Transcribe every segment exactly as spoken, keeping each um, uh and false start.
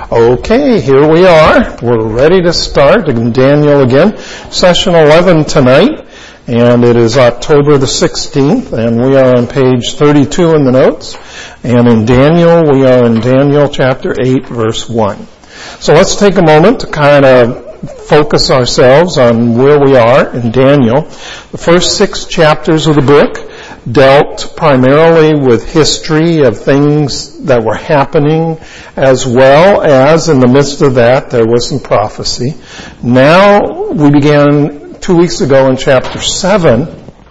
Okay, here we are. We're ready to start in Daniel again. Session eleven tonight, and it is October the sixteenth, and we are on page thirty-two in the notes. And in Daniel, we are in Daniel chapter eight, verse one. So let's take a moment to kind of focus ourselves on where we are in Daniel. The first six chapters of the book dealt primarily with history of things that were happening, as well as in the midst of that there was some prophecy. Now we began two weeks ago in chapter seven,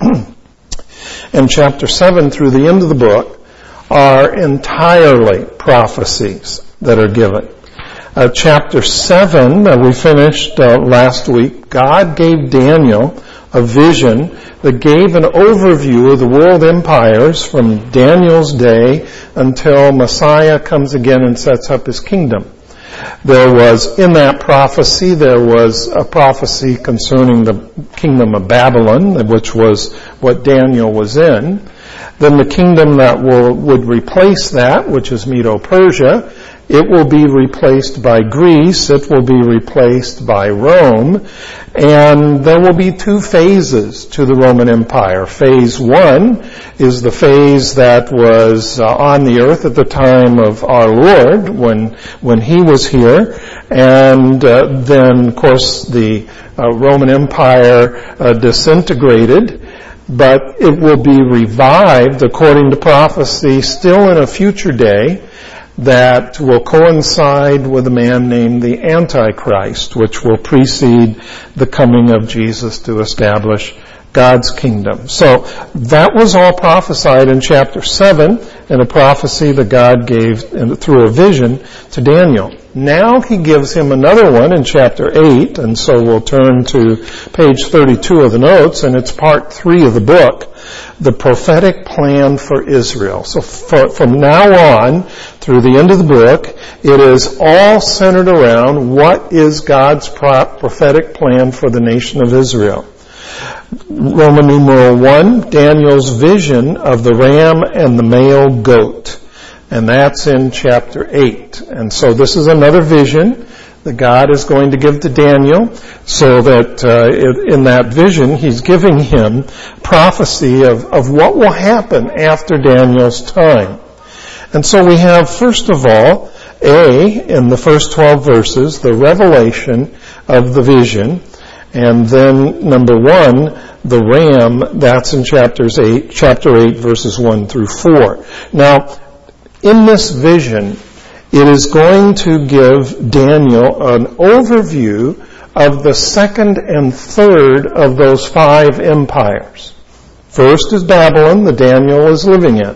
and chapter seven through the end of the book are entirely prophecies that are given. Uh, chapter seven, uh, we finished uh, last week. God gave Daniel a vision that gave an overview of the world empires from Daniel's day until Messiah comes again and sets up his kingdom. There was, in that prophecy, there was a prophecy concerning the kingdom of Babylon, which was what Daniel was in. Then the kingdom that will, would replace that, which is Medo-Persia, it will be replaced by Greece, it will be replaced by Rome, and there will be two phases to the Roman Empire. Phase one is the phase that was uh, on the earth at the time of our Lord, when when he was here, and uh, then, of course, the uh, Roman Empire uh, disintegrated, but it will be revived, according to prophecy, still in a future day, that will coincide with a man named the Antichrist, which will precede the coming of Jesus to establish God's kingdom. So that was all prophesied in chapter seven, in a prophecy that God gave through a vision to Daniel. Now he gives him another one in chapter eight, and so we'll turn to page thirty-two of the notes, and it's part three of the book, the prophetic plan for Israel. So for, from now on, through the end of the book, it is all centered around what is God's prophetic plan for the nation of Israel. Roman numeral one, Daniel's vision of the ram and the male goat. And that's in chapter eight. And so this is another vision that God is going to give to Daniel, so that uh, in that vision he's giving him prophecy of, of what will happen after Daniel's time. And so we have, first of all, A, in the first twelve verses, the revelation of the vision, and then number one, the ram, that's in chapters eight, chapter eight, verses one through four. Now, in this vision, it is going to give Daniel an overview of the second and third of those five empires. First is Babylon, that Daniel is living in.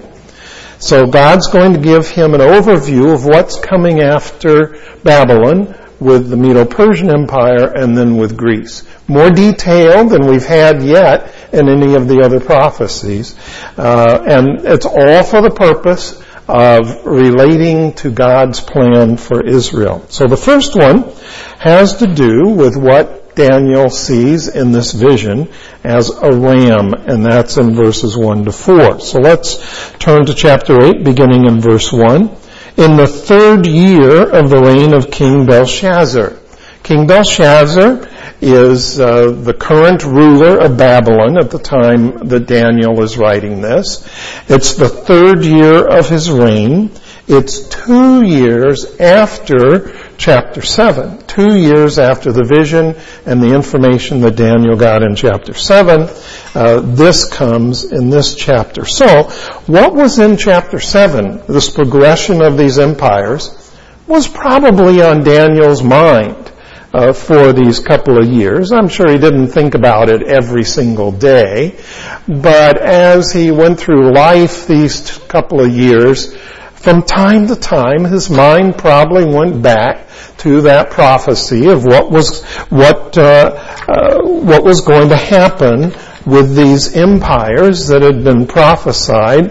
So God's going to give him an overview of what's coming after Babylon with the Medo-Persian Empire and then with Greece. More detailed than we've had yet in any of the other prophecies. Uh, and it's all for the purpose of relating to God's plan for Israel. So the first one has to do with what Daniel sees in this vision as a ram, and that's in verses one to four. So let's turn to chapter eight, beginning in verse one. In the third year of the reign of King Belshazzar. King Belshazzar is uh, the current ruler of Babylon at the time that Daniel is writing this. It's the third year of his reign. It's two years after chapter seven. Two years after the vision and the information that Daniel got in chapter seven. Uh, this comes in this chapter. So, what was in chapter seven, this progression of these empires, was probably on Daniel's mind. Uh, for these couple of years. I'm sure he didn't think about it every single day, but as he went through life these t- couple of years, from time to time his mind probably went back to that prophecy of what was what uh, uh, what was going to happen with these empires that had been prophesied,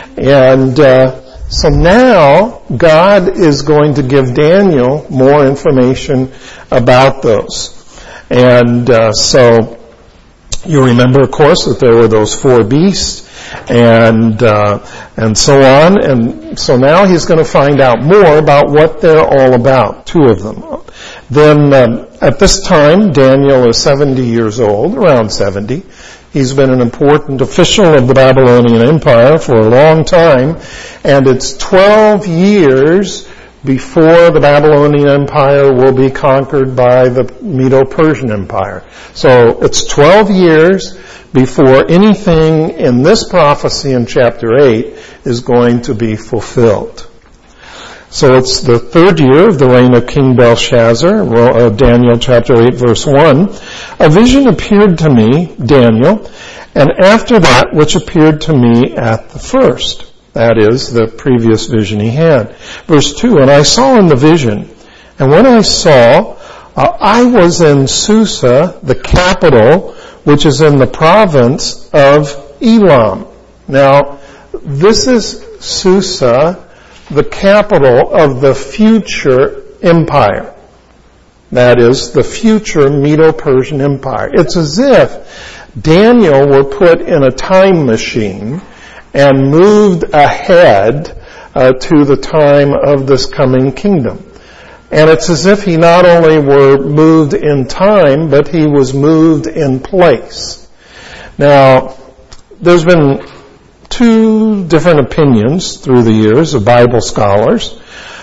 and uh, So now God is going to give Daniel more information about those. And uh, so You remember, of course, that there were those four beasts and uh, and so on. And so now he's going to find out more about what they're all about, two of them. Then um, at this time, Daniel is seventy years old, around seventy. He's been an important official of the Babylonian Empire for a long time, and it's twelve years before the Babylonian Empire will be conquered by the Medo-Persian Empire. So it's twelve years before anything in this prophecy in chapter eight is going to be fulfilled. So it's the third year of the reign of King Belshazzar, Daniel chapter eight verse one. A vision appeared to me, Daniel, and after that which appeared to me at the first. That is, the previous vision he had. Verse two, and I saw in the vision, and when I saw, uh, I was in Susa, the capital, which is in the province of Elam. Now, this is Susa, the capital of the future empire. That is, the future Medo-Persian Empire. It's as if Daniel were put in a time machine and moved ahead uh, to the time of this coming kingdom. And it's as if he not only were moved in time, but he was moved in place. Now, there's been two different opinions through the years of Bible scholars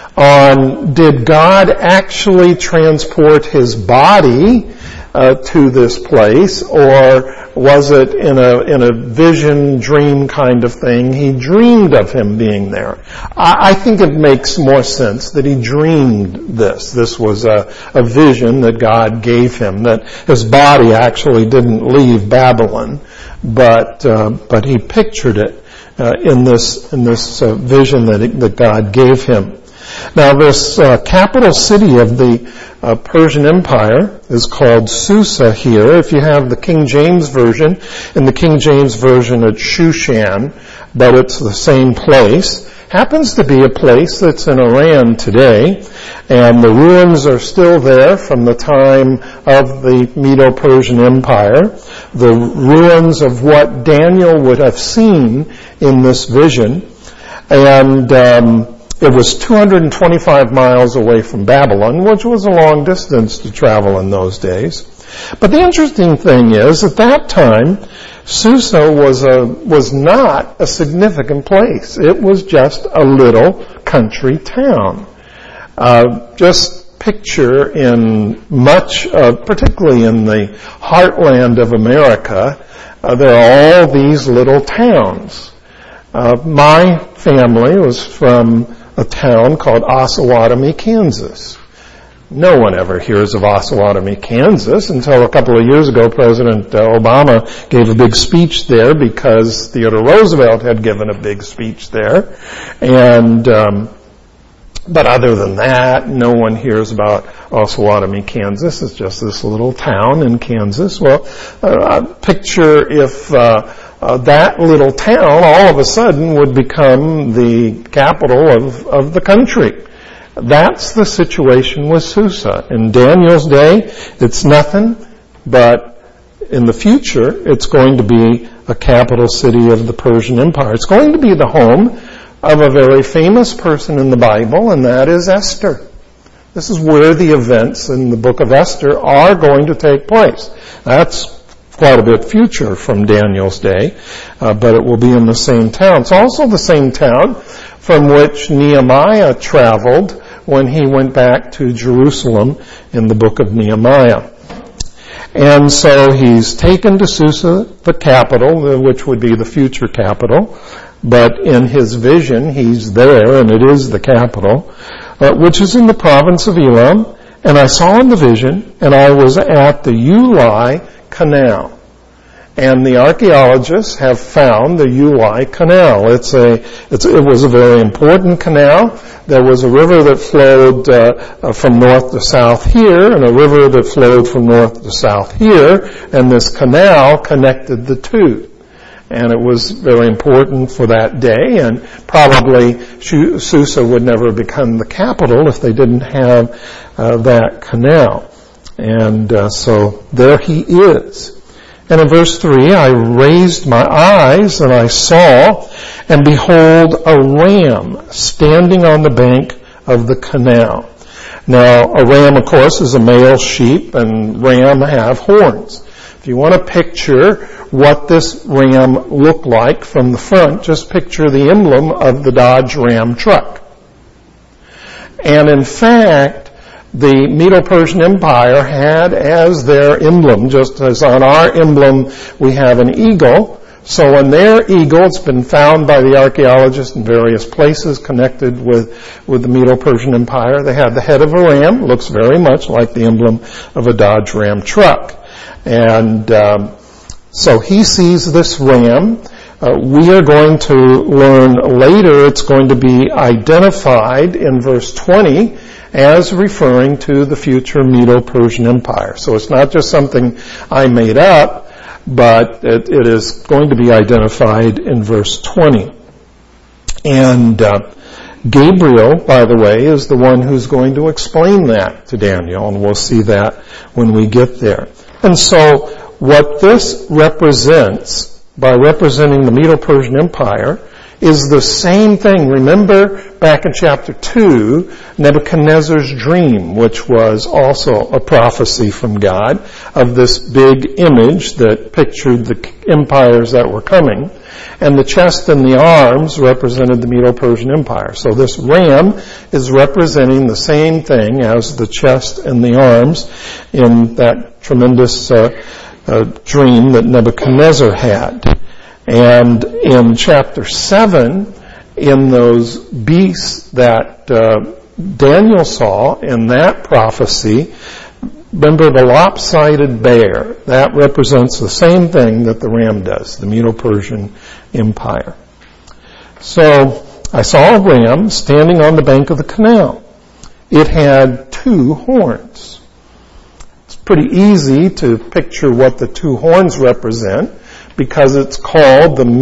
on did God actually transport his body uh, to this place, or was it in a in a vision, dream kind of thing? He dreamed of him being there. I, I think it makes more sense that he dreamed this. This was a, a vision that God gave him, that his body actually didn't leave Babylon, but uh, but he pictured it uh, in this in this uh, vision that it, that God gave him. Now, this uh, capital city of the uh, Persian Empire is called Susa here. If you have the King James Version, in the King James Version it's Shushan, but it's the same place. Happens to be a place that's in Iran today, and the ruins are still there from the time of the Medo-Persian Empire. The ruins of what Daniel would have seen in this vision. And um it was two hundred twenty-five miles away from Babylon, which was a long distance to travel in those days. But the interesting thing is, at that time, Susa was a was not a significant place. It was just a little country town. Uh, just picture in much, uh, particularly in the heartland of America, uh, there are all these little towns. Uh, my family was from a town called Osawatomie, Kansas. No one ever hears of Osawatomie, Kansas until a couple of years ago President Obama gave a big speech there because Theodore Roosevelt had given a big speech there. And, um, but other than that, no one hears about Osawatomie, Kansas. It's just this little town in Kansas. Well, uh, picture if, uh, Uh, that little town all of a sudden would become the capital of, of the country. That's the situation with Susa. In Daniel's day, it's nothing, but in the future, it's going to be a capital city of the Persian Empire. It's going to be the home of a very famous person in the Bible, and that is Esther. This is where the events in the book of Esther are going to take place. That's quite a bit future from Daniel's day, uh, but it will be in the same town. It's also the same town from which Nehemiah traveled when he went back to Jerusalem in the book of Nehemiah. And so he's taken to Susa, the capital, which would be the future capital, but in his vision he's there, and it is the capital, uh, which is in the province of Elam. And I saw in the vision, and I was at the Ulai Canal. And the archaeologists have found the Ulai Canal. It's a, it's, it was a very important canal. There was a river that flowed uh, from north to south here, and a river that flowed from north to south here, and this canal connected the two. And it was very important for that day, and probably Susa would never become the capital if they didn't have uh, that canal. And uh, so there he is. And in verse three, I raised my eyes and I saw, and behold, a ram standing on the bank of the canal. Now, a ram, of course, is a male sheep, and ram have horns. If you want to picture what this ram looked like from the front, just picture the emblem of the Dodge Ram truck. And in fact, the Medo-Persian Empire had as their emblem, just as on our emblem we have an eagle, so on their eagle, it's been found by the archaeologists in various places connected with, with the Medo-Persian Empire. They had the head of a ram, looks very much like the emblem of a Dodge Ram truck. And um, so he sees this ram. Uh, we are going to learn later it's going to be identified in verse twenty as referring to the future Medo-Persian Empire. So it's not just something I made up, but it, it is going to be identified in verse twenty. And uh, Gabriel, by the way, is the one who's going to explain that to Daniel, and we'll see that when we get there. And so what this represents, by representing the Medo-Persian Empire, is the same thing. Remember back in chapter two, Nebuchadnezzar's dream, which was also a prophecy from God of this big image that pictured the empires that were coming. And the chest and the arms represented the Medo-Persian Empire. So this ram is representing the same thing as the chest and the arms in that tremendous uh, uh, dream that Nebuchadnezzar had. And in chapter seven, in those beasts that uh, Daniel saw in that prophecy, remember the lopsided bear, that represents the same thing that the ram does, the Medo-Persian Empire. So I saw a ram standing on the bank of the canal. It had two horns. It's pretty easy to picture what the two horns represent, because it's called the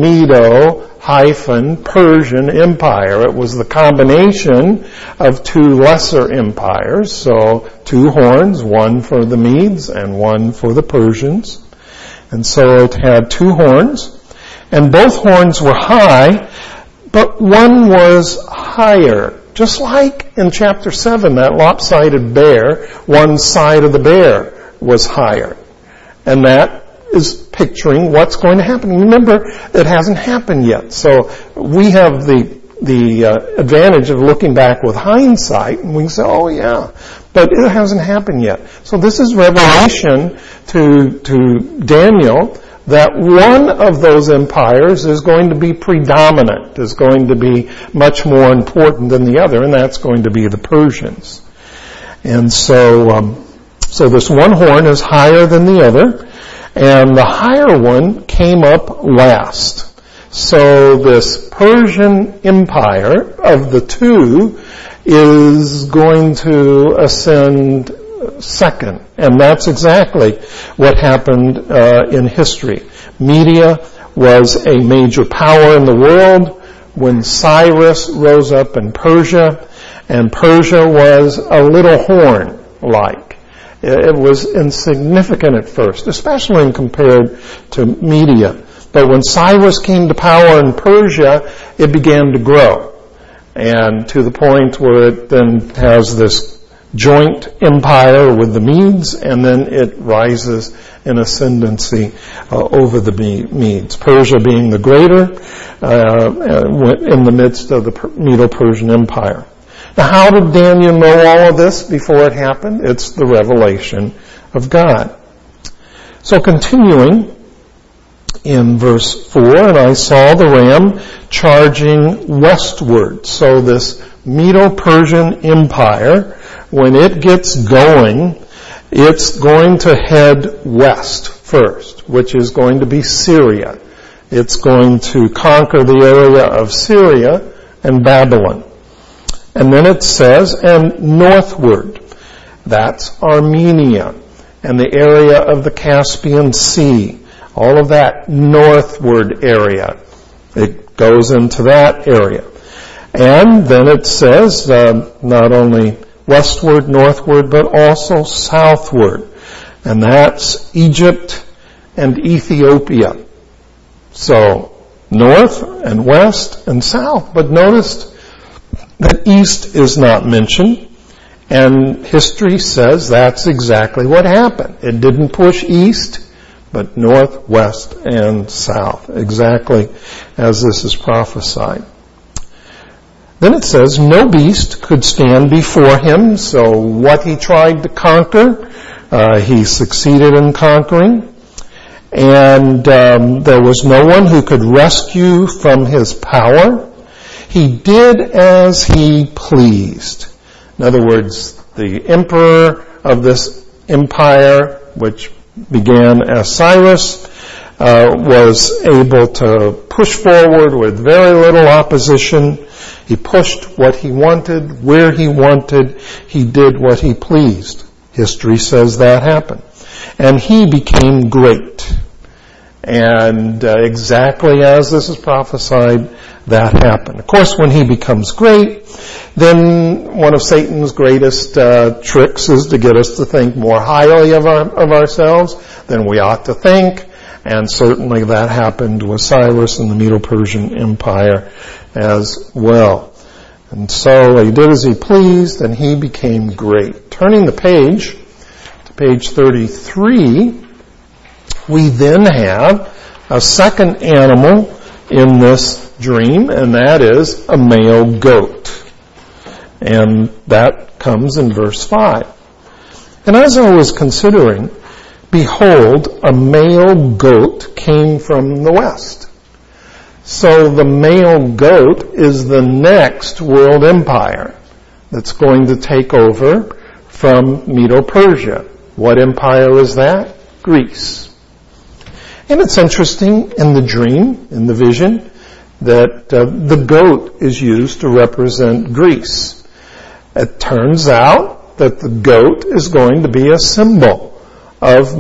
Medo-Persian Empire. It was the combination of two lesser empires, so two horns, one for the Medes and one for the Persians. And so it had two horns, and both horns were high, but one was higher. Just like in chapter seven, that lopsided bear, one side of the bear was higher. And that is picturing what's going to happen. Remember, it hasn't happened yet. So we have the the uh, advantage of looking back with hindsight, and we can say, oh yeah, but it hasn't happened yet. So this is revelation to to Daniel that one of those empires is going to be predominant, is going to be much more important than the other, and that's going to be the Persians. And so, um, so this one horn is higher than the other, and the higher one came up last. So this Persian Empire of the two is going to ascend second. And that's exactly what happened uh, in history. Media was a major power in the world when Cyrus rose up in Persia, and Persia was a little horn-like. It was insignificant at first, especially when compared to Media. But when Cyrus came to power in Persia, it began to grow. And to the point where it then has this joint empire with the Medes, and then it rises in ascendancy uh, over the Medes. Persia being the greater uh, in the midst of the Medo-Persian Empire. Now, how did Daniel know all of this before it happened? It's the revelation of God. So continuing in verse four, and I saw the ram charging westward. So this Medo-Persian Empire, when it gets going, it's going to head west first, which is going to be Syria. It's going to conquer the area of Syria and Babylon. And then it says, and northward, that's Armenia, and the area of the Caspian Sea, all of that northward area. It goes into that area. And then it says, uh, not only westward, northward, but also southward. And that's Egypt and Ethiopia. So, north and west and south. But notice that east is not mentioned. And history says that's exactly what happened. It didn't push east, but north, west, and south, exactly as this is prophesied. Then it says, no beast could stand before him. So what he tried to conquer, uh, he succeeded in conquering. And um, there was no one who could rescue from his power. He did as he pleased. In other words, the emperor of this empire, which began as Cyrus, uh, was able to push forward with very little opposition. He pushed what he wanted, where he wanted. He did what he pleased. History says that happened. And he became great. And uh, exactly as this is prophesied, that happened. Of course, when he becomes great, then one of Satan's greatest uh, tricks is to get us to think more highly of, our, of ourselves than we ought to think. And certainly that happened with Cyrus and the Medo-Persian Empire as well. And so he did as he pleased, and he became great. Turning the page to page thirty-three, we then have a second animal in this dream, and that is a male goat. And that comes in verse five. And as I was considering, behold, a male goat came from the west. So the male goat is the next world empire that's going to take over from Medo-Persia. What empire is that? Greece. And it's interesting in the dream, in the vision, that uh, the goat is used to represent Greece. It turns out that the goat is going to be a symbol of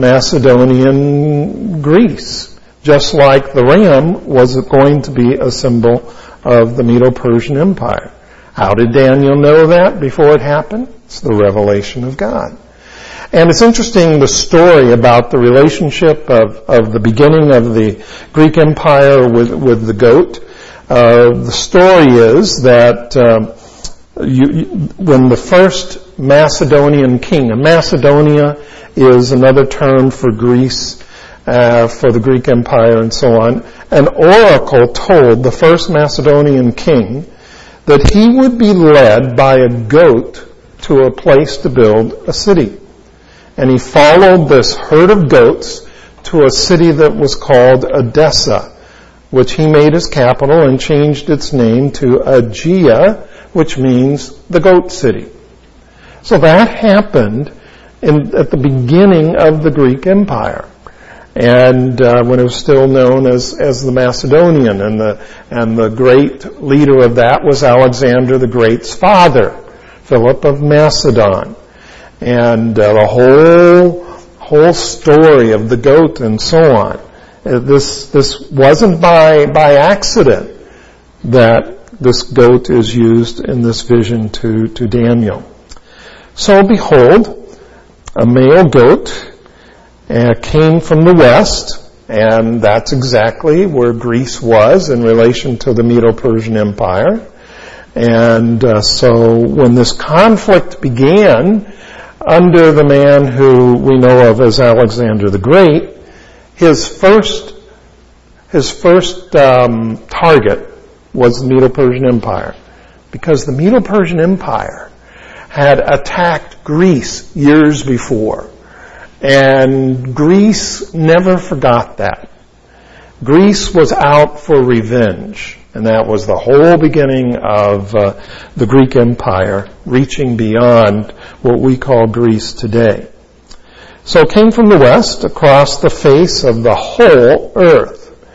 Macedonian Greece, just like the ram was going to be a symbol of the Medo-Persian Empire. How did Daniel know that before it happened? It's the revelation of God. And it's interesting, the story about the relationship of, of the beginning of the Greek Empire with, with the goat. Uh, the story is that uh, you, you, when the first Macedonian king, and Macedonia is another term for Greece, uh, for the Greek Empire and so on, an oracle told the first Macedonian king that he would be led by a goat to a place to build a city. And he followed this herd of goats to a city that was called Edessa, which he made his capital and changed its name to Aegea, which means the goat city. So that happened in, at the beginning of the Greek Empire, and uh, when it was still known as, as the Macedonian, and the and the great leader of that was Alexander the Great's father, Philip of Macedon. And uh, the whole whole story of the goat and so on. Uh, this this wasn't by by accident that this goat is used in this vision to, to Daniel. So behold, a male goat uh, came from the west, and that's exactly where Greece was in relation to the Medo-Persian Empire. And uh, so when this conflict began under the man who we know of as Alexander the Great, his first his first um, target was the Medo-Persian Empire, because the Medo-Persian Empire had attacked Greece years before, and Greece never forgot that. Greece was out for revenge, and that was the whole beginning of uh, the Greek Empire, reaching beyond what we call Greece today. So it came from the west across the face of the whole earth.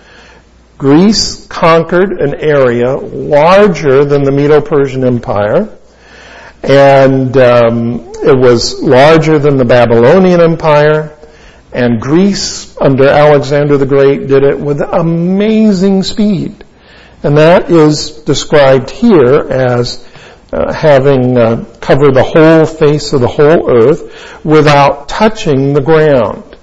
Greece conquered an area larger than the Medo-Persian Empire, and um, it was larger than the Babylonian Empire, and Greece under Alexander the Great did it with amazing speed. And that is described here as uh, having uh, covered the whole face of the whole earth without touching the ground.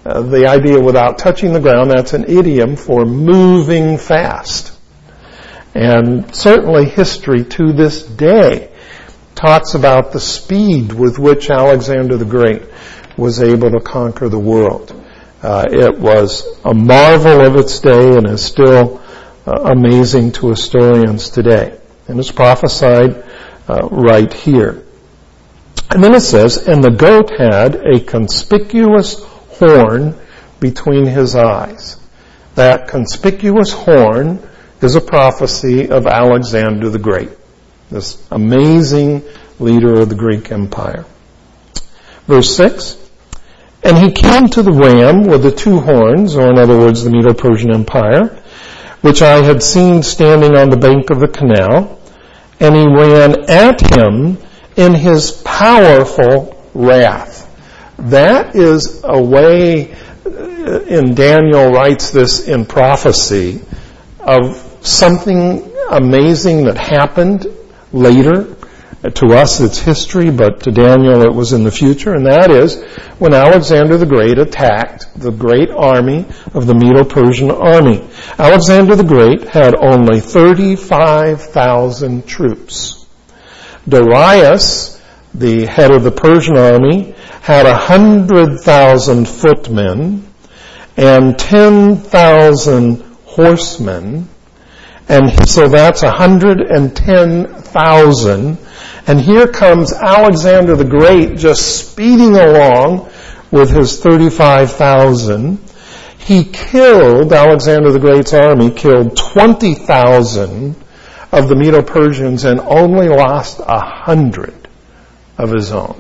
Uh, the idea without touching the ground, that's an idiom for moving fast. And certainly history to this day talks about the speed with which Alexander the Great was able to conquer the world. Uh, it was a marvel of its day and is still uh, amazing to historians today. And it's prophesied uh, right here. And then it says, and the goat had a conspicuous horn between his eyes. That conspicuous horn is a prophecy of Alexander the Great, this amazing leader of the Greek Empire. Verse six, and he came to the ram with the two horns, or in other words, the Medo-Persian Empire, which I had seen standing on the bank of the canal, and he ran at him in his powerful wrath. That is a way, and Daniel writes this in prophecy, of something amazing that happened later. To us it's history, but to Daniel it was in the future, and that is when Alexander the Great attacked the great army of the Medo-Persian army. Alexander the Great had only thirty-five thousand troops. Darius, the head of the Persian army, had one hundred thousand footmen and ten thousand horsemen, and so that's one hundred ten thousand. And here comes Alexander the Great just speeding along with his thirty-five thousand. He killed, Alexander the Great's army killed twenty thousand of the Medo-Persians and only lost one hundred of his own.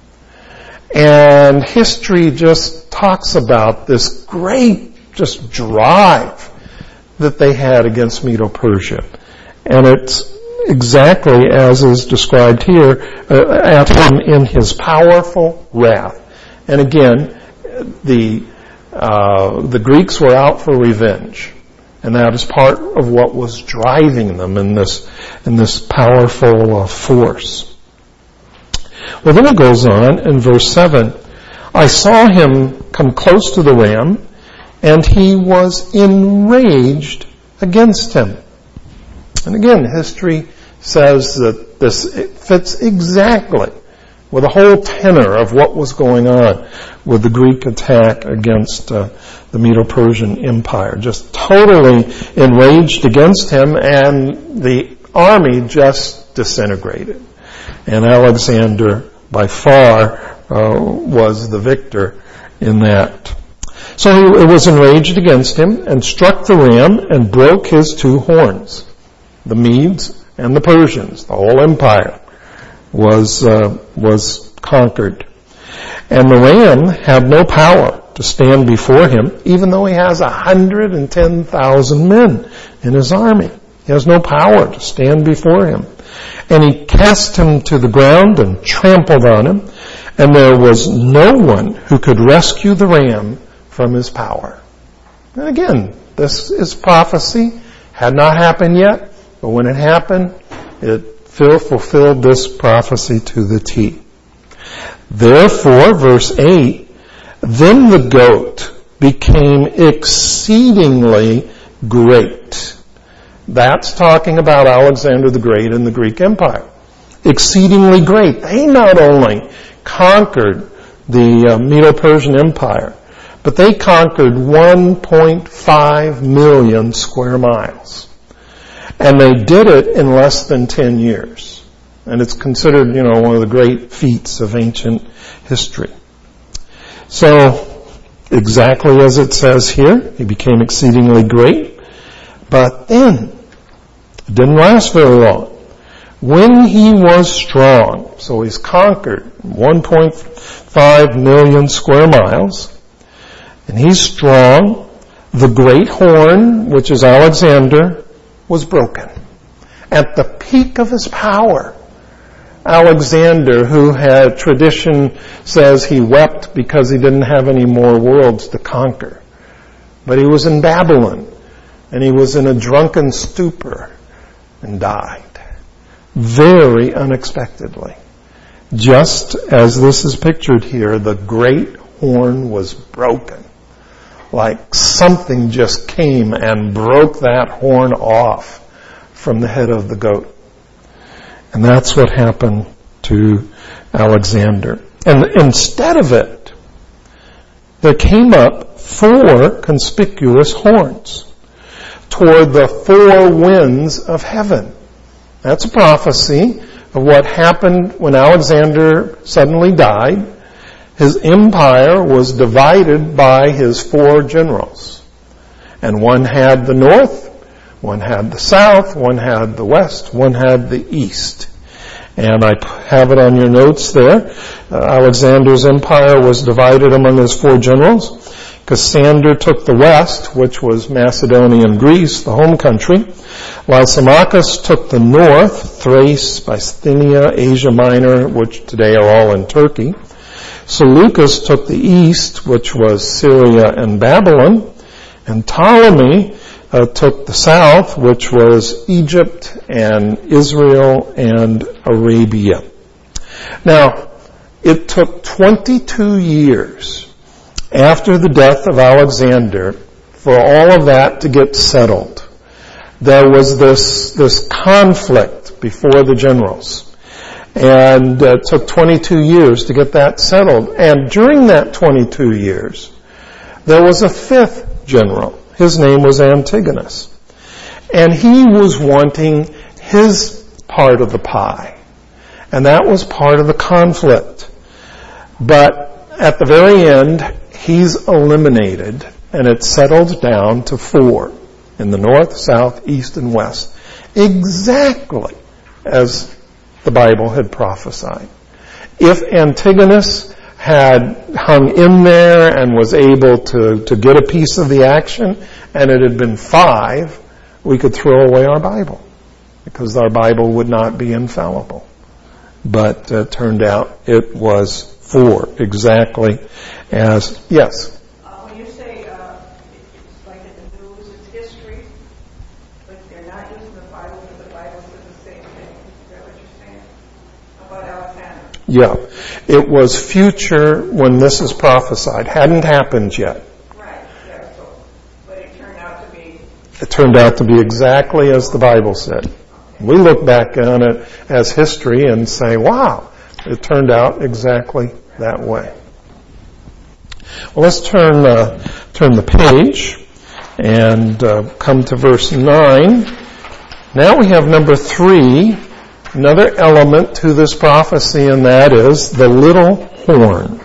And history just talks about this great just drive that they had against Medo-Persia. And it's exactly as is described here, uh, at him in his powerful wrath. And again, the uh, the Greeks were out for revenge, and that is part of what was driving them in this in this powerful uh, force. Well, then it goes on in verse seven. I saw him come close to the ram, and he was enraged against him. And again, history says that this fits exactly with the whole tenor of what was going on with the Greek attack against uh, the Medo-Persian Empire. Just totally enraged against him, and the army just disintegrated. And Alexander, by far, uh, was the victor in that. So he was enraged against him and struck the ram and broke his two horns. The Medes and the Persians, the whole empire, was uh, was conquered. And the ram had no power to stand before him, even though he has one hundred ten thousand men in his army. He has no power to stand before him. And he cast him to the ground and trampled on him, and there was no one who could rescue the ram from his power. And again, this is prophecy, had not happened yet. But when it happened, it fulfilled this prophecy to the T. Therefore, verse eight, then the goat became exceedingly great. That's talking about Alexander the Great and the Greek Empire. Exceedingly great. They not only conquered the uh, Medo-Persian Empire, but they conquered one point five million square miles. And they did it in less than ten years. And it's considered, you know, one of the great feats of ancient history. So, exactly as it says here, he became exceedingly great. But then, it didn't last very long. When he was strong, so he's conquered one point five million square miles, and he's strong, the great horn, which is Alexander, was broken. At the peak of his power, Alexander, who had tradition says he wept because he didn't have any more worlds to conquer. But he was in Babylon, and he was in a drunken stupor and died. Very unexpectedly. Just as this is pictured here, the great horn was broken. like something just came and broke that horn off from the head of the goat. And that's what happened to Alexander. And instead of it, there came up four conspicuous horns toward the four winds of heaven. That's a prophecy of what happened when Alexander suddenly died. His empire was divided by his four generals. And one had the north, one had the south, one had the west, one had the east. And I have it on your notes there. Uh, Alexander's empire was divided among his four generals. Cassander took the west, which was Macedonia and Greece, the home country. Lysimachus took the north, Thrace, Bithynia, Asia Minor, which today are all in Turkey. Seleucus took the east, which was Syria and Babylon. And Ptolemy uh, took the south, which was Egypt and Israel and Arabia. Now, it took twenty-two years after the death of Alexander for all of that to get settled. There was this, this conflict before the generals. And it uh, took twenty-two years to get that settled. And during that twenty-two years, there was a fifth general. His name was Antigonus. And he was wanting his part of the pie. And that was part of the conflict. But at the very end, he's eliminated, and it's settled down to four in the north, south, east, and west. Exactly as the Bible had prophesied. If Antigonus had hung in there and was able to, to get a piece of the action, and it had been five, we could throw away our Bible, because our Bible would not be infallible. But it uh, turned out it was four, exactly as, yes? Uh, when you say uh, it's like in the news, it's history, but they're not using the Bible because the Bible says the same thing. Is that what you're saying about Alexander? Yeah. It was future when this is prophesied. Hadn't happened yet. Right, yeah, so, but it turned out to be... It turned out to be exactly as the Bible said. We look back on it as history and say, wow, it turned out exactly that way. Well, let's turn uh, turn the page and uh, come to verse nine. Now we have number three, another element to this prophecy, and that is the little horn.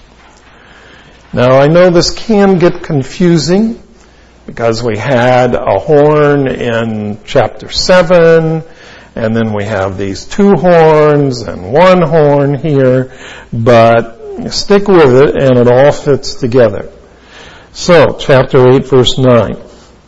Now I know this can get confusing because we had a horn in chapter seven, and then we have these two horns and one horn here, but stick with it and it all fits together. So, chapter eight, verse nine.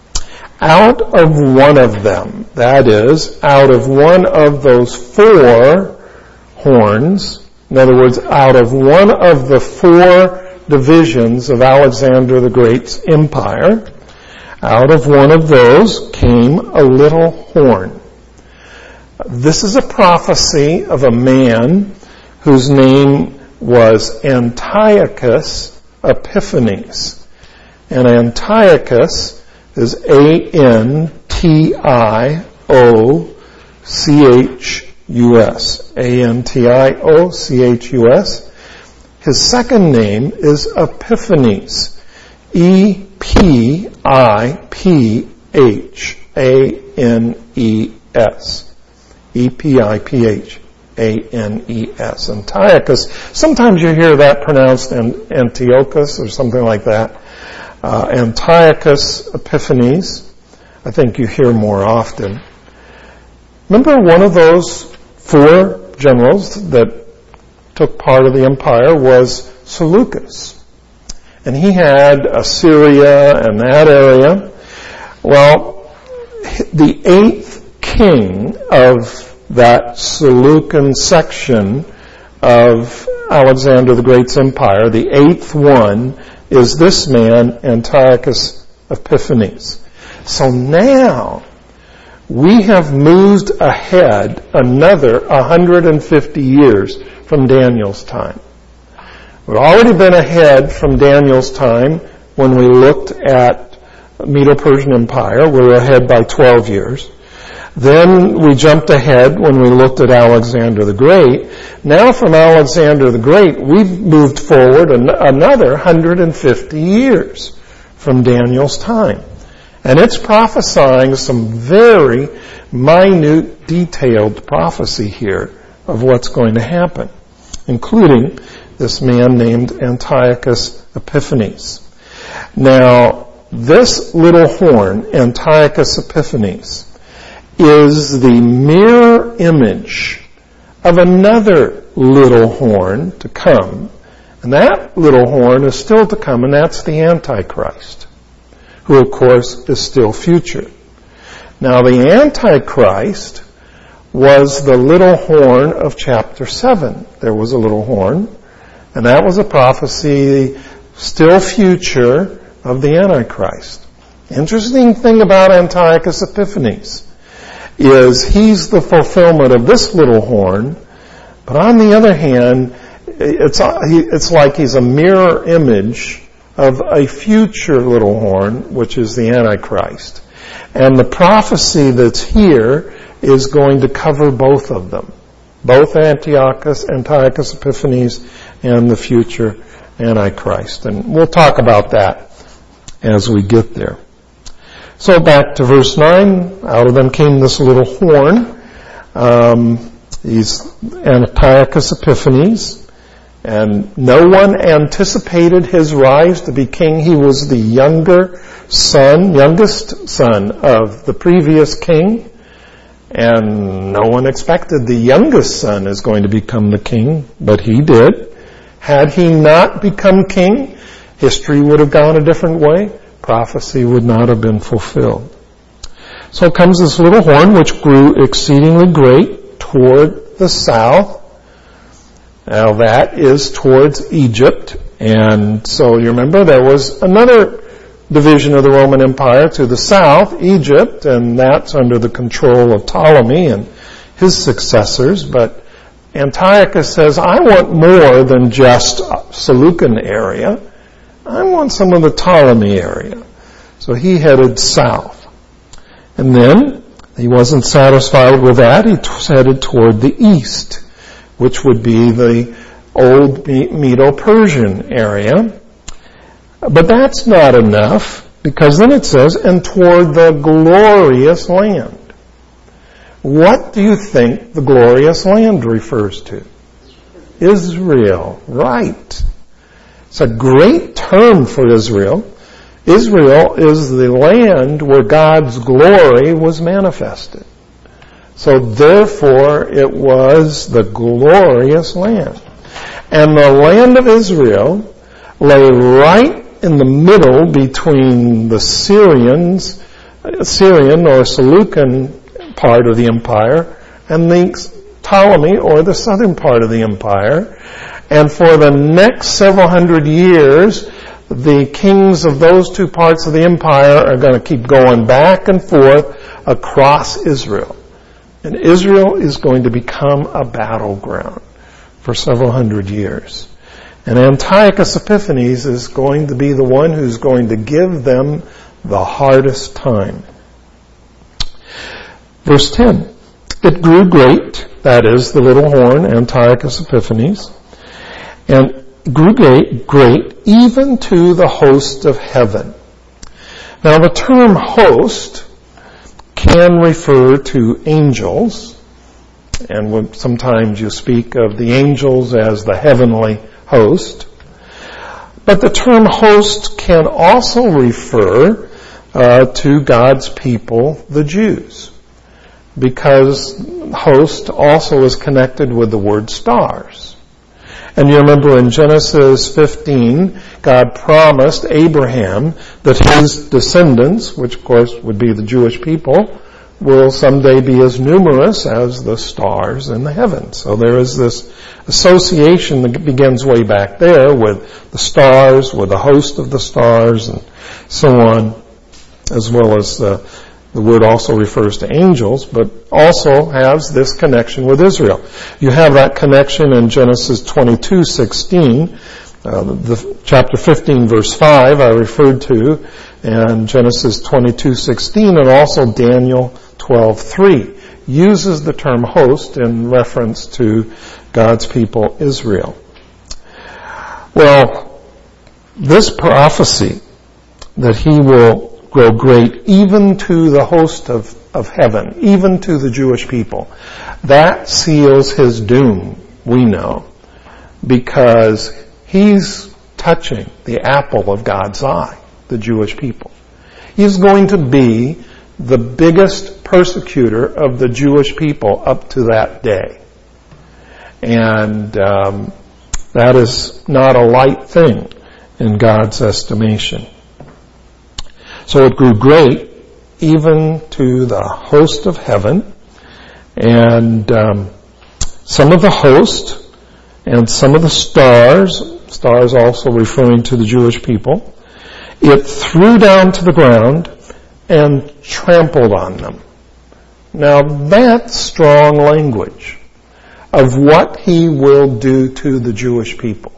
Out of one of them, that is, out of one of those four horns, in other words, out of one of the four divisions of Alexander the Great's empire, out of one of those came a little horn. This is a prophecy of a man whose name was Antiochus Epiphanes. And Antiochus is A N T I O C H U S. A N T I O C H U S. His second name is Epiphanes. E P I P H A N E S. E P I P H A N E S. Antiochus. Sometimes you hear that pronounced Antiochus or something like that. Uh, Antiochus Epiphanes. I think you hear more often. Remember one of those four generals that took part of the empire was Seleucus. And he had Assyria and that area. Well, the eighth king of that Seleucan section of Alexander the Great's empire, the eighth one, is this man, Antiochus Epiphanes. So now, we have moved ahead another one hundred fifty years from Daniel's time. We've already been ahead from Daniel's time when we looked at Medo-Persian Empire. We were ahead by twelve years. Then we jumped ahead when we looked at Alexander the Great. Now from Alexander the Great, we've moved forward an- another one hundred fifty years from Daniel's time. And it's prophesying some very minute, detailed prophecy here of what's going to happen, including this man named Antiochus Epiphanes. Now, this little horn, Antiochus Epiphanes, is the mirror image of another little horn to come. And that little horn is still to come, and that's the Antichrist, who, of course, is still future. Now, the Antichrist was the little horn of chapter seven. There was a little horn, and that was a prophecy, still future, of the Antichrist. Interesting thing about Antiochus Epiphanes is he's the fulfillment of this little horn, but on the other hand, it's, it's like he's a mirror image of a future little horn, which is the Antichrist. And the prophecy that's here is going to cover both of them, both Antiochus, Antiochus Epiphanes and the future Antichrist. And we'll talk about that as we get there. So back to verse nine. Out of them came this little horn. Um, he's Antiochus Epiphanes. And no one anticipated his rise to be king. He was the younger son, youngest son of the previous king. And no one expected the youngest son is going to become the king, but he did. Had he not become king, history would have gone a different way. Prophecy would not have been fulfilled. So comes this little horn, which grew exceedingly great toward the south. Now that is towards Egypt. And so you remember there was another division of the Roman Empire to the south, Egypt, and that's under the control of Ptolemy and his successors. But Antiochus says, I want more than just Seleucid area. I want some of the Ptolemy area. So he headed south. And then he wasn't satisfied with that. He t- headed toward the east, which would be the old Medo-Persian area. But that's not enough, because then it says, and toward the glorious land. What do you think the glorious land refers to? Israel. Right. It's a great term for Israel. Israel is the land where God's glory was manifested. So therefore, it was the glorious land. And the land of Israel lay right in the middle between the Syrians, Syrian or Seleucid part of the empire and the Ptolemy or the southern part of the empire. And for the next several hundred years, the kings of those two parts of the empire are going to keep going back and forth across Israel. And Israel is going to become a battleground for several hundred years. And Antiochus Epiphanes is going to be the one who's going to give them the hardest time. Verse ten. It grew great, that is, the little horn, Antiochus Epiphanes, and grew great, great even to the host of heaven. Now the term host can refer to angels, and when sometimes you speak of the angels as the heavenly host. But the term host can also refer uh, to God's people, the Jews, because host also is connected with the word stars. And you remember in Genesis fifteen, God promised Abraham that his descendants, which of course would be the Jewish people, will someday be as numerous as the stars in the heavens. So there is this association that begins way back there with the stars, with the host of the stars, and so on, as well as the, the word also refers to angels, but also has this connection with Israel. You have that connection in Genesis twenty-two sixteen. Uh, the, chapter fifteen, verse five, I referred to, and Genesis twenty-two sixteen, and also Daniel twelve three, uses the term host in reference to God's people, Israel. Well, this prophecy that he will grow great even to the host of, of heaven, even to the Jewish people, that seals his doom, we know, because he's touching the apple of God's eye, the Jewish people. He's going to be the biggest persecutor of the Jewish people up to that day. And um, that is not a light thing in God's estimation. So it grew great even to the host of heaven, and um, some of the host and some of the stars, stars also referring to the Jewish people, it threw down to the ground and trampled on them. Now that's strong language of what he will do to the Jewish people.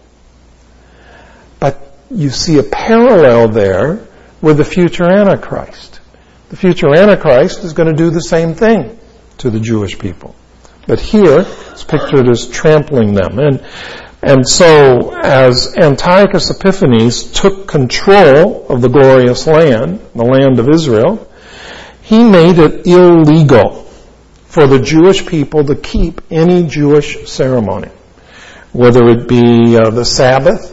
But you see a parallel there with the future Antichrist. The future Antichrist is going to do the same thing to the Jewish people. But here, it's pictured as trampling them. And, and so, as Antiochus Epiphanes took control of the glorious land, the land of Israel, he made it illegal for the Jewish people to keep any Jewish ceremony, whether it be uh, the Sabbath,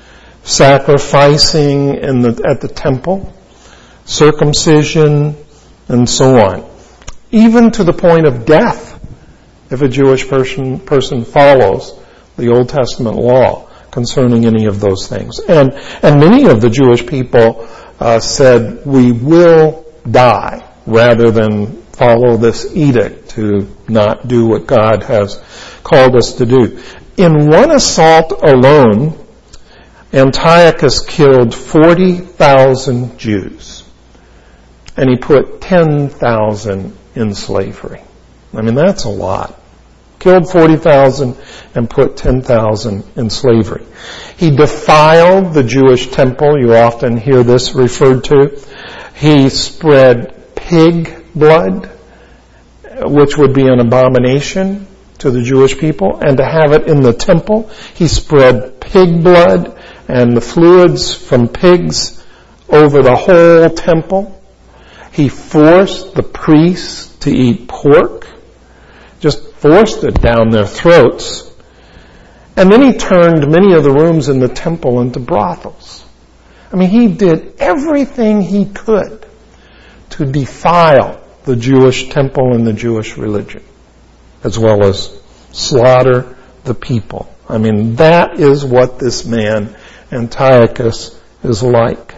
sacrificing in the, at the temple, circumcision, and so on. Even to the point of death, if a Jewish person, person follows the Old Testament law concerning any of those things. And, and many of the Jewish people uh, said, we will die rather than follow this edict to not do what God has called us to do. In one assault alone, Antiochus killed forty thousand Jews, and he put ten thousand in slavery. I mean, that's a lot. Killed forty thousand and put ten thousand in slavery. He defiled the Jewish temple. You often hear this referred to. He spread pig blood, which would be an abomination to the Jewish people, and to have it in the temple. He spread pig blood and the fluids from pigs over the whole temple. He forced the priests to eat pork, just forced it down their throats. And then he turned many of the rooms in the temple into brothels. I mean, he did everything he could to defile the Jewish temple and the Jewish religion, as well as slaughter the people. I mean, that is what this man, Antiochus, is like.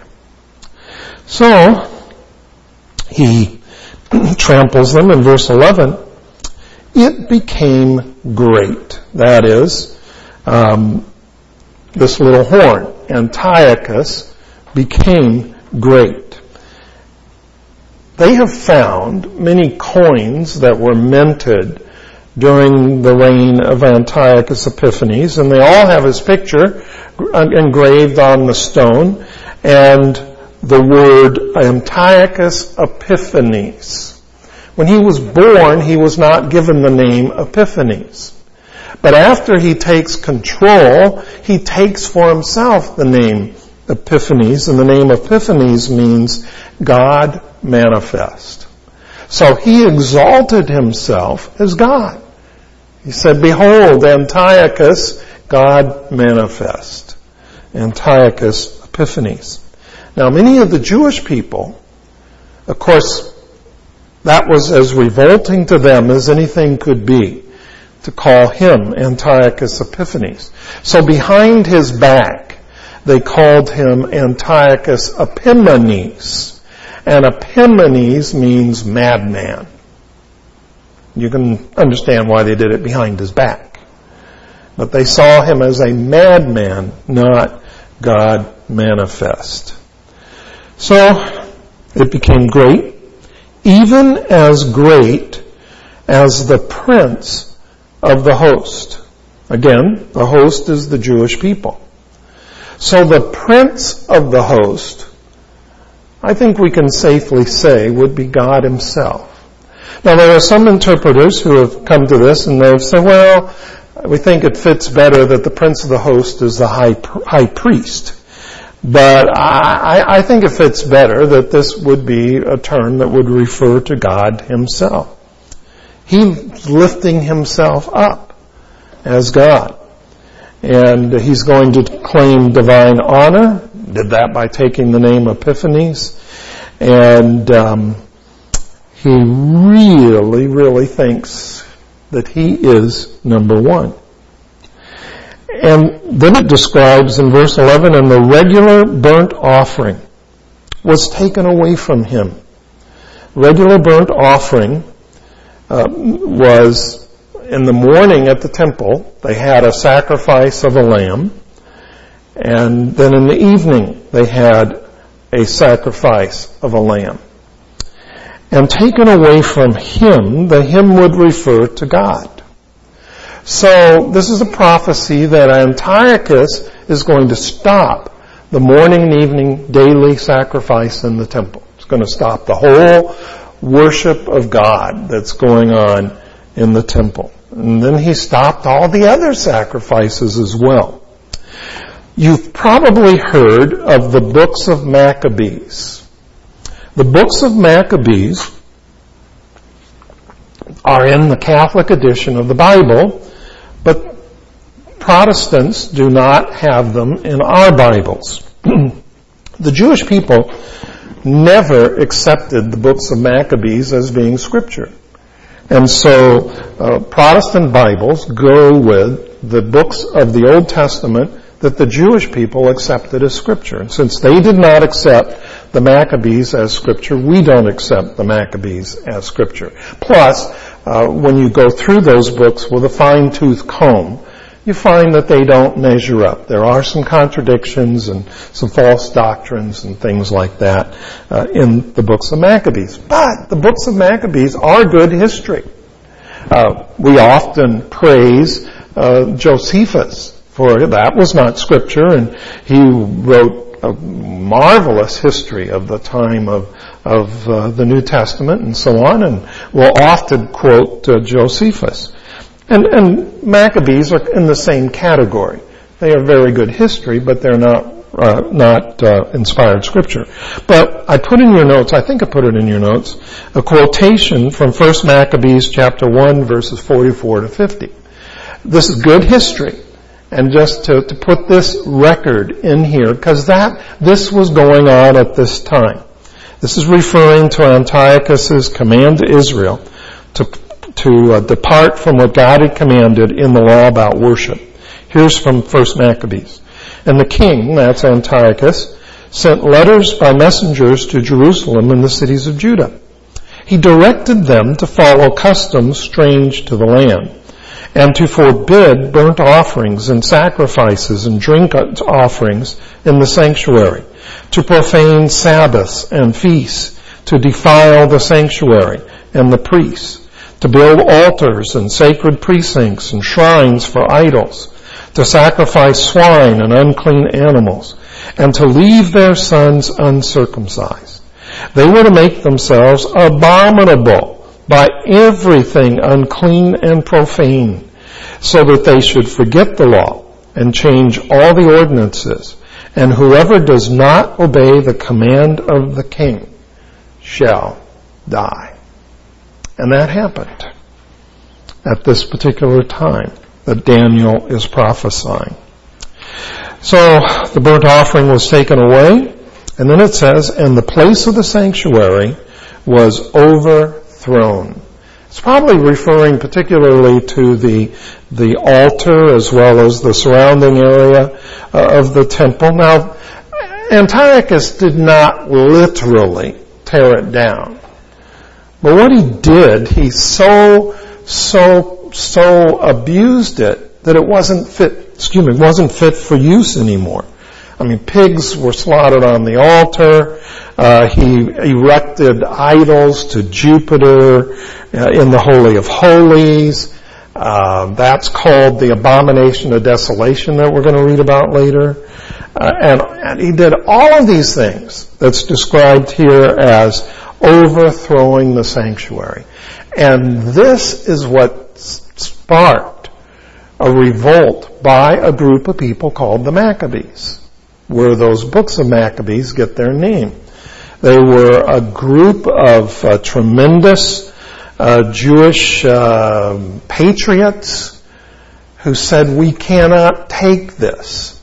So, he tramples them in verse eleven. It became great. That is, um, this little horn, Antiochus, became great. They have found many coins that were minted during the reign of Antiochus Epiphanes, and they all have his picture engraved on the stone, and the word Antiochus Epiphanes. When he was born, he was not given the name Epiphanes. But after he takes control, he takes for himself the name Epiphanes, and the name Epiphanes means God manifest. So he exalted himself as God. He said, behold, Antiochus, God manifest. Antiochus Epiphanes. Now, many of the Jewish people, of course, that was as revolting to them as anything could be, to call him Antiochus Epiphanes. So behind his back, they called him Antiochus Epimanes. And Epimanes means madman. You can understand why they did it behind his back. But they saw him as a madman, not God manifest. So, it became great, even as great as the prince of the host. Again, the host is the Jewish people. So the prince of the host, I think we can safely say, would be God himself. Now, there are some interpreters who have come to this and they've said, well, we think it fits better that the prince of the host is the high, high priest. But I, I think it fits better that this would be a term that would refer to God himself. He's lifting himself up as God. And he's going to claim divine honor. Did that by taking the name Epiphanes. And um, he really, really thinks that he is number one. And then it describes in verse eleven, and the regular burnt offering was taken away from him. Regular burnt offering uh, was in the morning at the temple, they had a sacrifice of a lamb, and then in the evening they had a sacrifice of a lamb. And taken away from him, the him would refer to God. So this is a prophecy that Antiochus is going to stop the morning and evening daily sacrifice in the temple. It's going to stop the whole worship of God that's going on in the temple. And then he stopped all the other sacrifices as well. You've probably heard of the books of Maccabees. The books of Maccabees are in the Catholic edition of the Bible, but Protestants do not have them in our Bibles. The Jewish people never accepted the books of Maccabees as being scripture. And so uh, Protestant Bibles go with the books of the Old Testament that the Jewish people accepted as scripture. And since they did not accept the Maccabees as scripture, we don't accept the Maccabees as scripture. Plus, uh, when you go through those books with a fine-tooth comb, you find that they don't measure up. There are some contradictions and some false doctrines and things like that uh, in the books of Maccabees. But the books of Maccabees are good history. Uh, we often praise uh, Josephus, for that was not scripture, and he wrote a marvelous history of the time of of uh, the New Testament and so on, and we'll often quote uh, Josephus. And, and Maccabees are in the same category. They are very good history, but they're not uh, not uh, inspired scripture. But I put in your notes, I think I put it in your notes, a quotation from First Maccabees chapter one, verses forty-four to fifty. This is good history. And just to, to put this record in here, because that this was going on at this time. This is referring to Antiochus's command to Israel to to uh, depart from what God had commanded in the law about worship. Here's from First Maccabees. And the king, that's Antiochus, sent letters by messengers to Jerusalem and the cities of Judah. He directed them to follow customs strange to the land, and to forbid burnt offerings and sacrifices and drink offerings in the sanctuary, to profane Sabbaths and feasts, to defile the sanctuary and the priests, to build altars and sacred precincts and shrines for idols, to sacrifice swine and unclean animals, and to leave their sons uncircumcised. They were to make themselves abominable by everything unclean and profane, so that they should forget the law and change all the ordinances, and whoever does not obey the command of the king shall die. And that happened at this particular time that Daniel is prophesying. So the burnt offering was taken away, and then it says, and the place of the sanctuary was overthrown. It's probably referring particularly to the the altar as well as the surrounding area uh, of the temple. Now, Antiochus did not literally tear it down. But what he did, he so, so, so abused it that it wasn't fit, excuse me, wasn't fit for use anymore. I mean, pigs were slaughtered on the altar. Uh, he erected idols to Jupiter uh, in the Holy of Holies. Uh, that's called the abomination of desolation that we're going to read about later. Uh, and, and he did all of these things that's described here as overthrowing the sanctuary. And this is what sparked a revolt by a group of people called the Maccabees, where those books of Maccabees get their name. They were a group of uh, tremendous uh, Jewish uh, patriots who said, we cannot take this.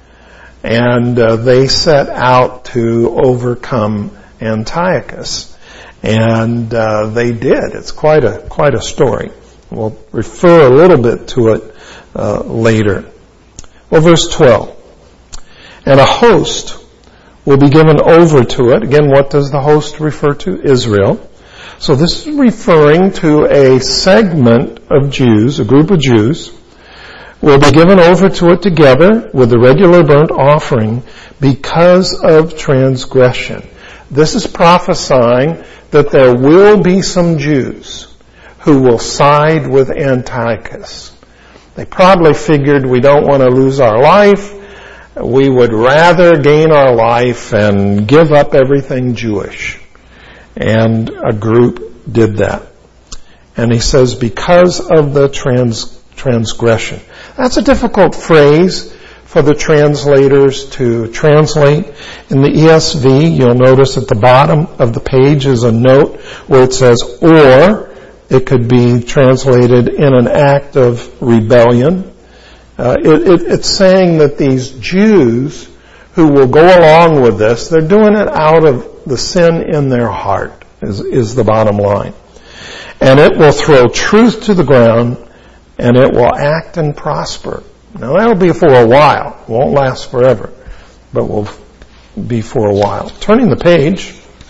And uh, they set out to overcome Antiochus. And uh, they did. It's quite a quite a story. We'll refer a little bit to it uh, later. Well, verse twelve. And a host will be given over to it. Again, what does the host refer to? Israel. So this is referring to a segment of Jews, a group of Jews, will be given over to it together with the regular burnt offering because of transgression. This is prophesying that there will be some Jews who will side with Antiochus. They probably figured, we don't want to lose our life. We would rather gain our life and give up everything Jewish. And a group did that. And he says, because of the trans, transgression. That's a difficult phrase for the translators to translate. In the E S V, you'll notice at the bottom of the page is a note where it says, or it could be translated in an act of rebellion. Uh, it, it, it's saying that these Jews who will go along with this, they're doing it out of the sin in their heart, is, is the bottom line. And it will throw truth to the ground, and it will act and prosper. Now that'll be for a while. It won't last forever, but will be for a while. Turning the page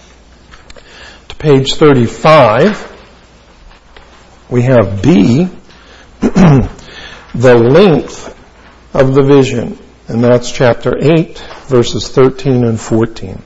to page thirty-five, we have B, the length of the vision, and that's chapter eight, verses thirteen and fourteen.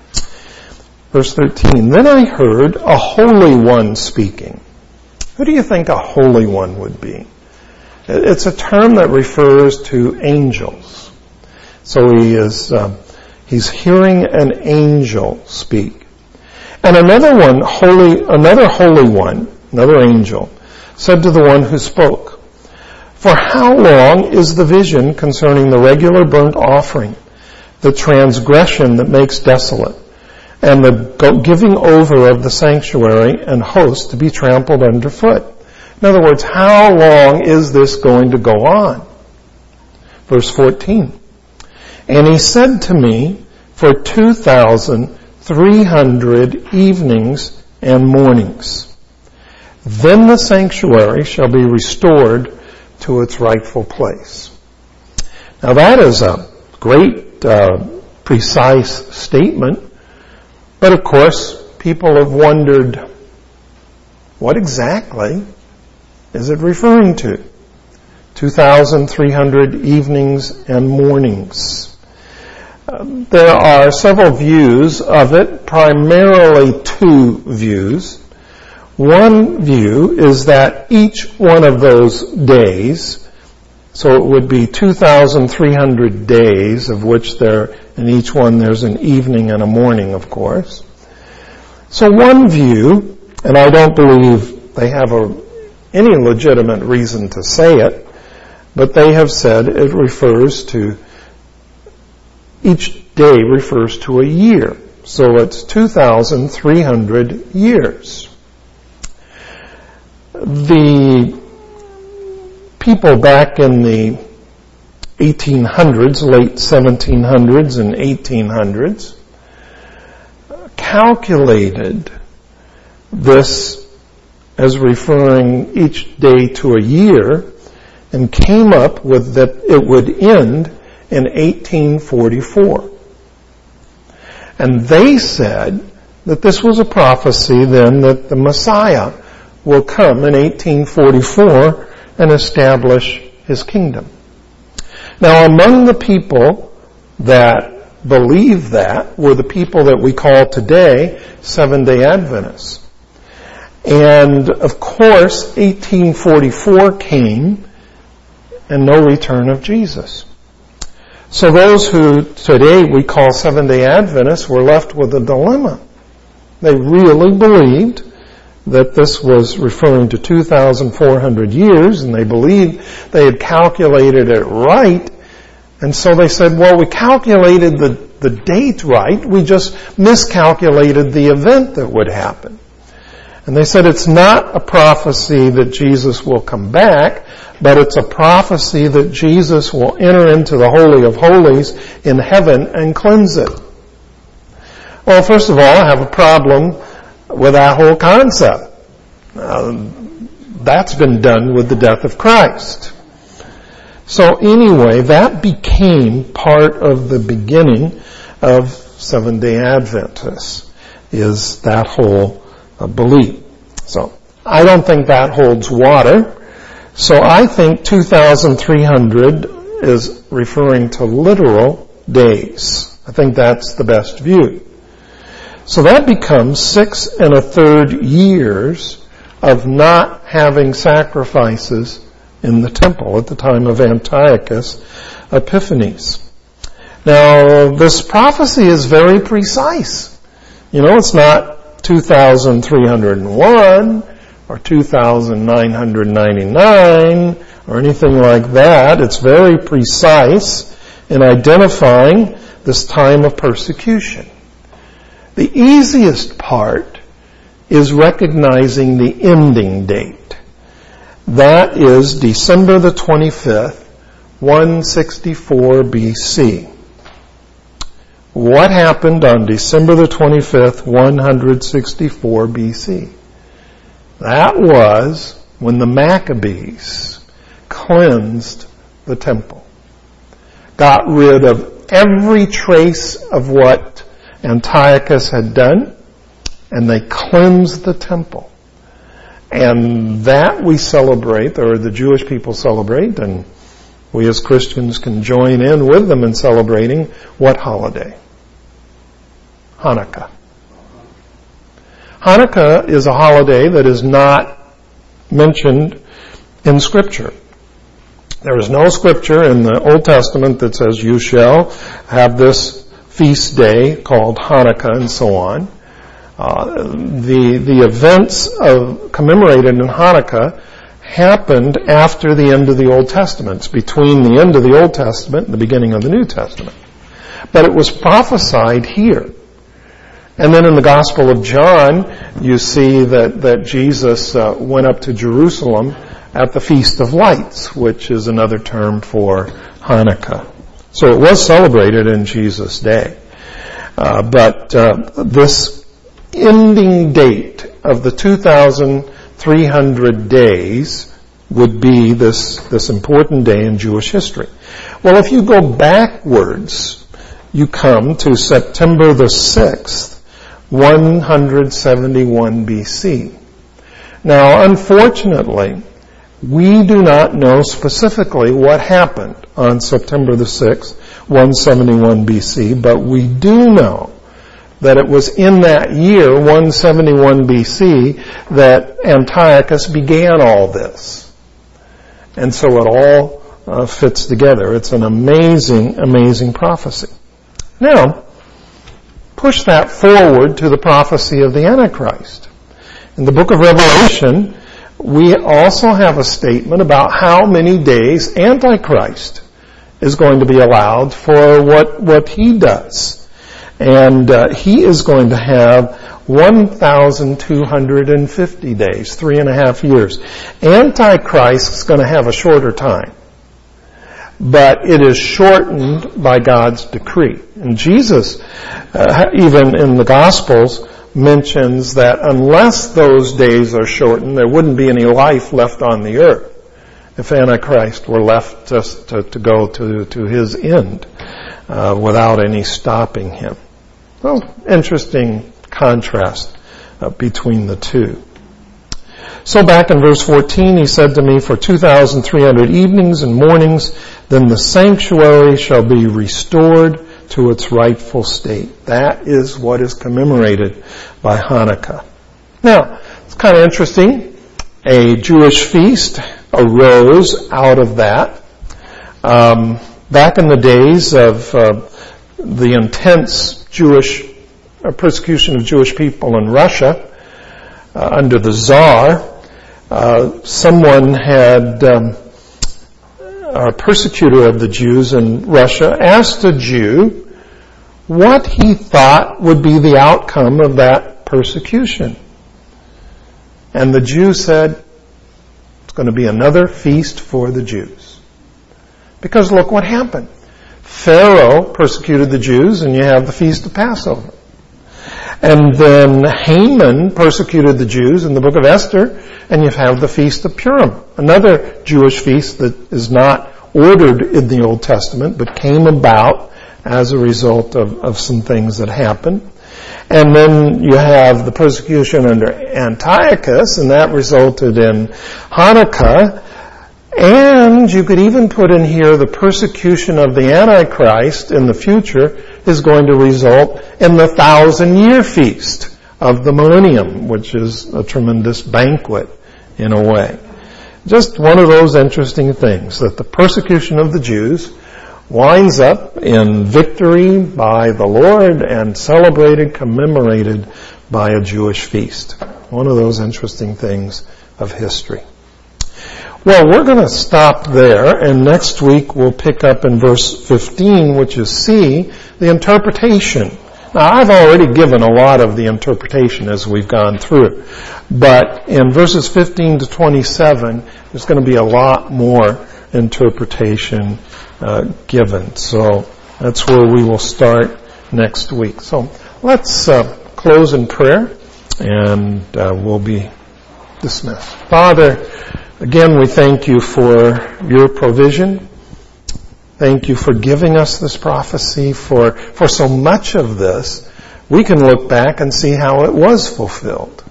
Verse thirteen, then I heard a holy one speaking. Who do you think a holy one would be? It's a term that refers to angels. So he is, uh, he's hearing an angel speak. And another one, holy, another holy one, another angel, said to the one who spoke, for how long is the vision concerning the regular burnt offering, the transgression that makes desolate, and the giving over of the sanctuary and host to be trampled underfoot? In other words, how long is this going to go on? Verse fourteen. And he said to me, for two thousand three hundred evenings and mornings. Then the sanctuary shall be restored to its rightful place. Now that is a great, uh, precise statement. But of course, people have wondered, what exactly is it referring to? two thousand three hundred evenings and mornings. Um, there are several views of it, primarily two views. One view is that each one of those days, so it would be two thousand three hundred days, of which there, in each one there's an evening and a morning, of course. So one view, and I don't believe they have a any legitimate reason to say it, but they have said it refers to, each day refers to a year. So it's two thousand three hundred years. The people back in the eighteen hundreds, late seventeen hundreds and eighteen hundreds, calculated this as referring each day to a year, and came up with that it would end in eighteen forty-four. And they said that this was a prophecy then that the Messiah will come in eighteen forty-four and establish his kingdom. Now among the people that believed that were the people that we call today Seventh-day Adventists. And of course, eighteen forty-four came and no return of Jesus. So those who today we call Seventh-day Adventists were left with a dilemma. They really believed that this was referring to two thousand four hundred years, and they believed they had calculated it right. And so they said, well, we calculated the, the date right, we just miscalculated the event that would happen. And they said it's not a prophecy that Jesus will come back, but it's a prophecy that Jesus will enter into the Holy of Holies in heaven and cleanse it. Well, first of all, I have a problem with that whole concept. Uh, that's been done with the death of Christ. So anyway, that became part of the beginning of Seventh-day Adventists, is that whole uh, belief. So I don't think that holds water. So I think two thousand three hundred is referring to literal days. I think that's the best view. So that becomes six and a third years of not having sacrifices in the temple at the time of Antiochus Epiphanes. Now, this prophecy is very precise. You know, it's not two thousand three hundred one or two thousand nine hundred ninety-nine or anything like that. It's very precise in identifying this time of persecution. The easiest part is recognizing the ending date. That is December the twenty-fifth, one sixty-four B C. What happened on December the twenty-fifth, one sixty-four B C? That was when the Maccabees cleansed the temple, got rid of every trace of what Antiochus had done, and they cleansed the temple. And that we celebrate, or the Jewish people celebrate, and we as Christians can join in with them in celebrating what holiday? Hanukkah. Hanukkah is a holiday that is not mentioned in Scripture. There is no Scripture in the Old Testament that says you shall have this feast day called Hanukkah and so on. Uh, the the events of commemorated in Hanukkah happened after the end of the Old Testament. It's between the end of the Old Testament and the beginning of the New Testament. But it was prophesied here. And then in the Gospel of John, you see that, that Jesus uh, went up to Jerusalem at the Feast of Lights, which is another term for Hanukkah. So it was celebrated in Jesus' day. Uh, but uh, this ending date of the two thousand three hundred days would be this, this important day in Jewish history. Well, if you go backwards, you come to September the sixth, one seventy-one B C. Now, unfortunately, we do not know specifically what happened on September the sixth, one seventy-one B C, but we do know that it was in that year, one seventy-one B C, that Antiochus began all this. And so it all uh, fits together. It's an amazing, amazing prophecy. Now, push that forward to the prophecy of the Antichrist. In the book of Revelation, we also have a statement about how many days Antichrist is going to be allowed for what, what he does. And uh, he is going to have one thousand two hundred fifty days, three and a half years. Antichrist is going to have a shorter time. But it is shortened by God's decree. And Jesus, uh, even in the Gospels, mentions that unless those days are shortened, there wouldn't be any life left on the earth if Antichrist were left just to, to go to, to his end uh, without any stopping him. Well, interesting contrast uh, between the two. So back in verse fourteen, he said to me, for two thousand three hundred evenings and mornings, then the sanctuary shall be restored to its rightful state. That is what is commemorated by Hanukkah. Now, it's kind of interesting. A Jewish feast arose out of that. Um, back in the days of uh, the intense Jewish uh, persecution of Jewish people in Russia uh, under the Tsar, uh, someone had, um, a persecutor of the Jews in Russia, asked a Jew what he thought would be the outcome of that persecution. And the Jew said, it's going to be another feast for the Jews. Because look what happened. Pharaoh persecuted the Jews, and you have the Feast of Passover. And then Haman persecuted the Jews in the book of Esther, and you have the Feast of Purim, another Jewish feast that is not ordered in the Old Testament, but came about as a result of, of some things that happened. And then you have the persecution under Antiochus, and that resulted in Hanukkah. And you could even put in here the persecution of the Antichrist in the future is going to result in the thousand-year feast of the millennium, which is a tremendous banquet in a way. Just one of those interesting things, that the persecution of the Jews winds up in victory by the Lord and celebrated, commemorated by a Jewish feast. One of those interesting things of history. Well, we're going to stop there, and next week we'll pick up in verse fifteen, which is C, the interpretation. Now, I've already given a lot of the interpretation as we've gone through, but in verses fifteen to twenty-seven, there's going to be a lot more interpretation uh, given. So that's where we will start next week. So let's uh, close in prayer, and uh, we'll be dismissed. Father, again, we thank you for your provision. Thank you for giving us this prophecy. For, for so much of this, we can look back and see how it was fulfilled.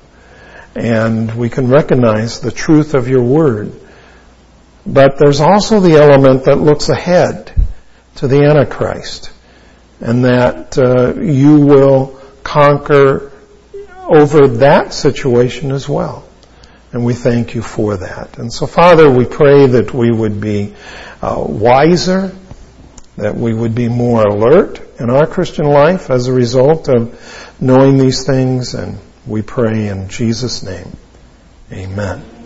And we can recognize the truth of your word. But there's also the element that looks ahead to the Antichrist, and that uh, you will conquer over that situation as well. And we thank you for that. And so, Father, we pray that we would be uh, wiser, that we would be more alert in our Christian life as a result of knowing these things. And we pray in Jesus' name. Amen.